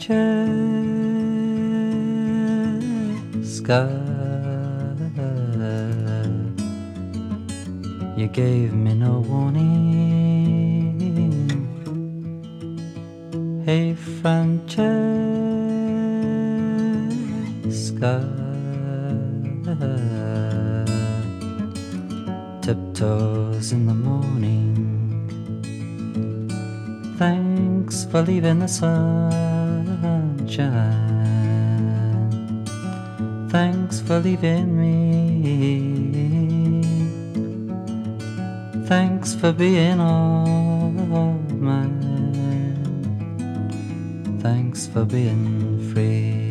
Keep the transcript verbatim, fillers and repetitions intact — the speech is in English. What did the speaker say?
Francesca, you gave me no warning. Hey Francesca, tiptoes in the morning. Thanks for leaving the sunshine. Thanks for leaving me. Thanks for being all mine. Thanks for being free.